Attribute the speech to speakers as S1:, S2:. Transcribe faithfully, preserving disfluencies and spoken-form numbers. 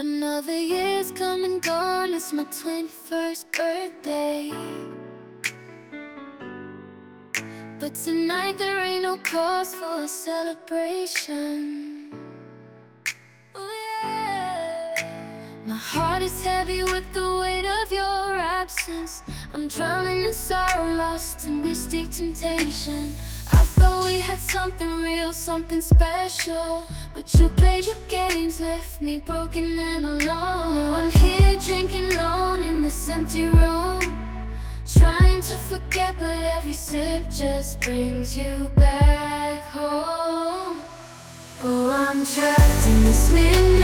S1: Another year's come and gone, it's my twenty-first birthday. But tonight there ain't no cause for a celebration. Oh yeah. My heart is heavy with the weight of your absence. I'm drowning in sorrow, lost in mystic temptation. I thought we had something real, something special, but you played your games, left me broken and alone. I'm here drinking alone in this empty room, trying to forget, but every sip just brings you back home. Oh, I'm trapped in this midnight.